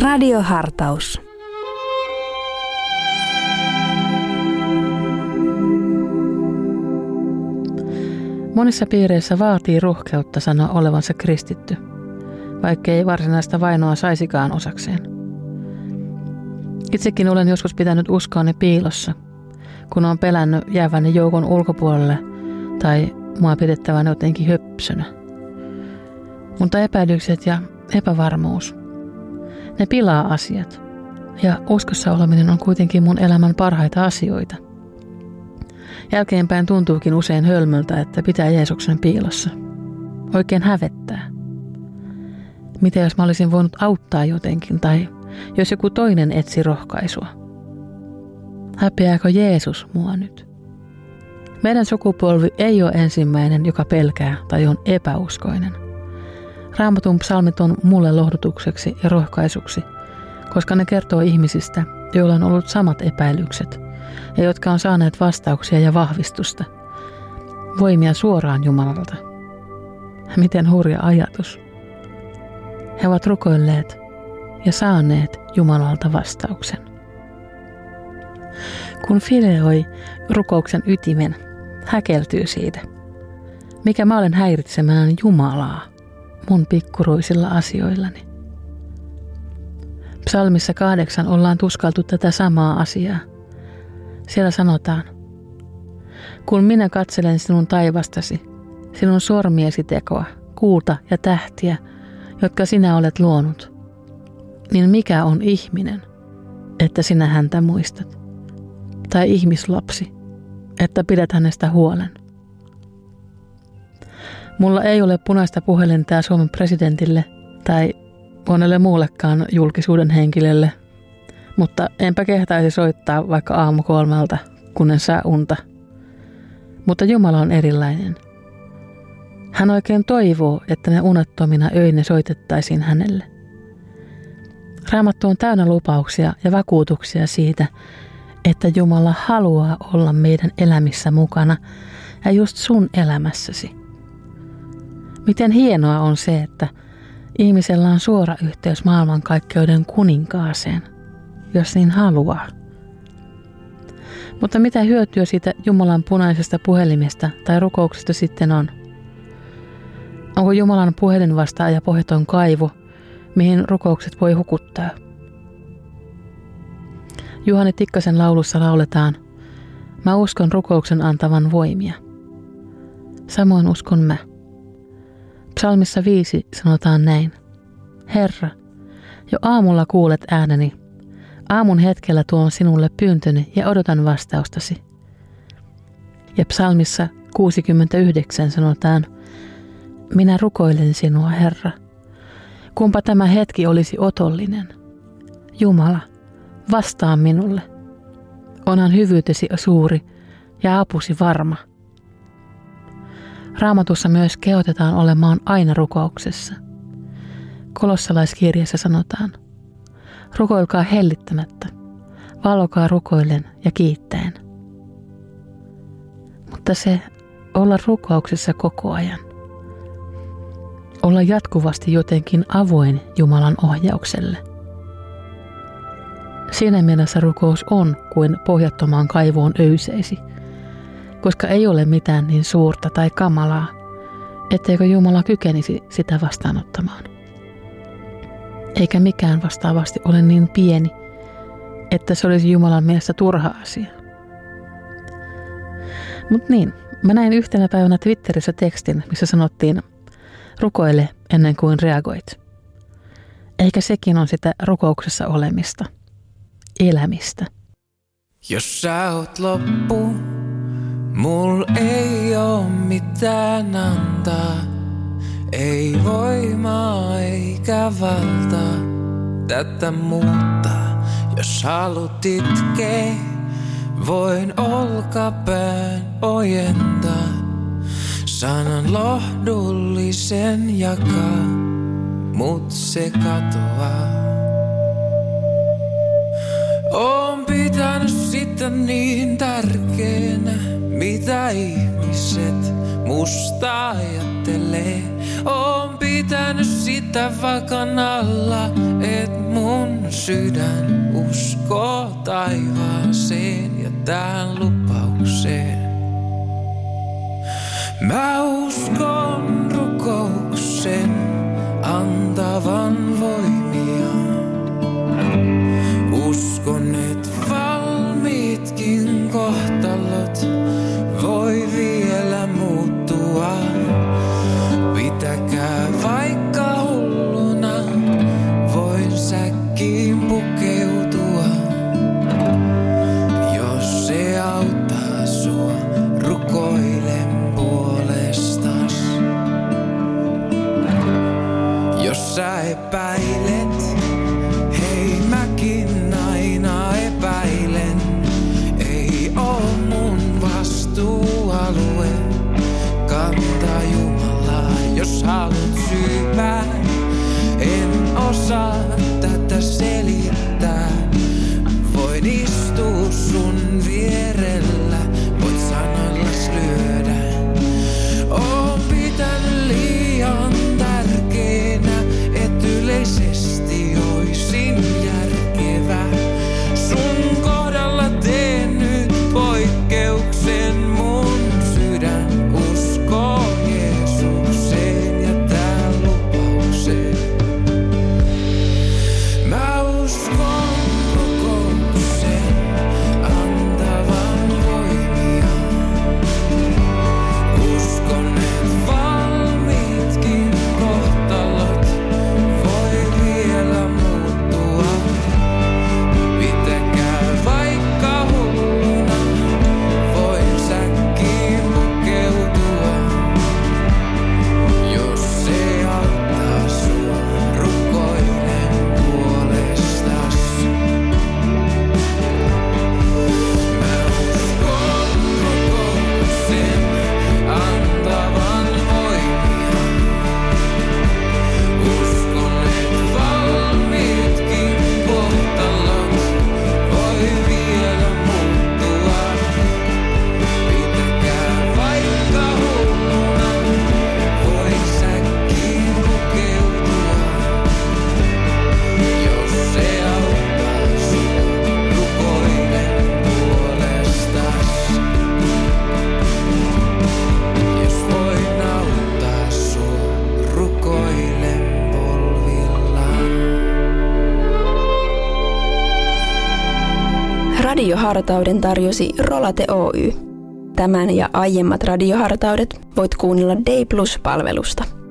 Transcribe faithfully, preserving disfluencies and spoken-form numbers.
Radiohartaus. Monissa piireissä vaatii rohkeutta sanoa olevansa kristitty, vaikka ei varsinaista vainoa saisikaan osakseen. Itsekin olen joskus pitänyt uskoani piilossa, kun olen pelännyt jääväni joukon ulkopuolelle tai mua pidettävän jotenkin höpsönä. Mutta epäilykset ja epävarmuus, ne pilaa asiat, ja uskossa oleminen on kuitenkin mun elämän parhaita asioita. Jälkeenpäin tuntuukin usein hölmöltä, että pitää Jeesuksen piilossa. Oikein hävettää. Mitä jos mä olisin voinut auttaa jotenkin, tai jos joku toinen etsi rohkaisua? Häpeääkö Jeesus mua nyt? Meidän sukupolvi ei ole ensimmäinen, joka pelkää tai on epäuskoinen. Raamatun psalmit on mulle lohdutukseksi ja rohkaisuksi, koska ne kertoo ihmisistä, joilla on ollut samat epäilykset ja jotka on saaneet vastauksia ja vahvistusta, voimia suoraan Jumalalta. Miten hurja ajatus. He ovat rukoilleet ja saaneet Jumalalta vastauksen. Kun fileoi rukouksen ytimen, häkeltyy siitä, mikä mä olen häiritsemään Jumalaa mun pikkuruisilla asioillani. Psalmissa kahdeksan ollaan tuskaltu tätä samaa asiaa. Siellä sanotaan, kun minä katselen sinun taivastasi, sinun sormiesi tekoa, kuuta ja tähtiä, jotka sinä olet luonut, niin mikä on ihminen, että sinä häntä muistat? Tai ihmislapsi, että pidät hänestä huolen? Mulla ei ole punaista puhelinta Suomen presidentille tai monelle muullekaan julkisuuden henkilölle, mutta enpä kehtaisi soittaa vaikka aamu kolmelta, kun en saa unta. Mutta Jumala on erilainen. Hän oikein toivoo, että ne unettomina öinä soitettaisiin hänelle. Raamattu on täynnä lupauksia ja vakuutuksia siitä, että Jumala haluaa olla meidän elämissä mukana ja just sun elämässäsi. Miten hienoa on se, että ihmisellä on suora yhteys maailmankaikkeuden kuninkaaseen, jos niin haluaa. Mutta mitä hyötyä siitä Jumalan punaisesta puhelimesta tai rukouksesta sitten on? Onko Jumalan puhelinvastaaja pohjaton kaivo, mihin rukoukset voi hukuttaa? Juhani Tikkasen laulussa lauletaan, mä uskon rukouksen antavan voimia. Samoin uskon mä. Psalmissa viisi sanotaan näin. Herra, jo aamulla kuulet ääneni. Aamun hetkellä tuon sinulle pyyntöni ja odotan vastaustasi. Ja psalmissa kuusikymmentäyhdeksän sanotaan, minä rukoilen sinua, Herra. Kumpa tämä hetki olisi otollinen. Jumala, vastaa minulle. Onhan hyvyytesi suuri ja apusi varma. Raamatussa myös kehotetaan olemaan aina rukouksessa. Kolossalaiskirjassa sanotaan, rukoilkaa hellittämättä, valvokaa rukoillen ja kiittäen. Mutta se olla rukouksessa koko ajan. Olla jatkuvasti jotenkin avoin Jumalan ohjaukselle. Siinä mielessä rukous on kuin pohjattomaan kaivoon öyseisi, koska ei ole mitään niin suurta tai kamalaa, etteikö Jumala kykenisi sitä vastaanottamaan. Eikä mikään vastaavasti ole niin pieni, että se olisi Jumalan mielestä turha asia. Mut niin, mä näin yhtenä päivänä Twitterissä tekstin, missä sanottiin, rukoile ennen kuin reagoit. Eikä sekin on sitä rukouksessa olemista, elämistä. Jos sä oot loppu, mul ei oo mitään antaa. Ei voimaa eikä valtaa tätä muuttaa. Jos haluat itkee, voin olkapään ojentaa. Sanan lohdullisen jakaa, mut se katoaa. Oon pitänyt sitä niin tärkeänä, mitä ihmiset musta ajattelee. ajattelee. Oon pitänyt sitä vakan alla, et mun sydän uskoo taivaaseen ja tähän lupaukseen. Mä uskon rukouksen antavan voimia. Uskon, et valmiitkin kohtalot voi vielä muuttua. Pitäkää vaikka hulluna, voin säkkiin pukeutua. Jos se auttaa sua, rukoilen puolestas. Jos sä epäilet, hei mäkin aina epäilen. Ei oo mun vastuualue kantaa Jumalaa, jos haluat syypää. En osaa tätä selittää. Voin istua sun vierellä, voit sanoillas lyödä. Oon pitänyt liian tärkeänä, et yleisesti oisin järkevä. Sun kohdalla teen nyt poikkeuksen, mun sydän uskoo Jeesukseen ja tää lupaukseen. Mä uskon rukouksen antavan voimia. Uskon, et valmiitkin kohtalot voi vielä muuttua. Pitäkää vaikka hulluna, voin säkkiin pukeutua. Jos se auttaa sua, rukoilen puolestas. Mä uskon rukouksen antavan voimia. Uskon, et valmiitkin kohtalot voi vielä muuttua. Pitäkää vaikka hulluna, voin säkkiin pukeutua. Jos se auttaa sua, rukoilen puolestas. Jos voin auttaa sua, rukoilen polvillaan. Radiohartauden tarjosi Rolate Oy. Tämän ja aiemmat radiohartaudet voit kuunnella Day Plus-palvelusta.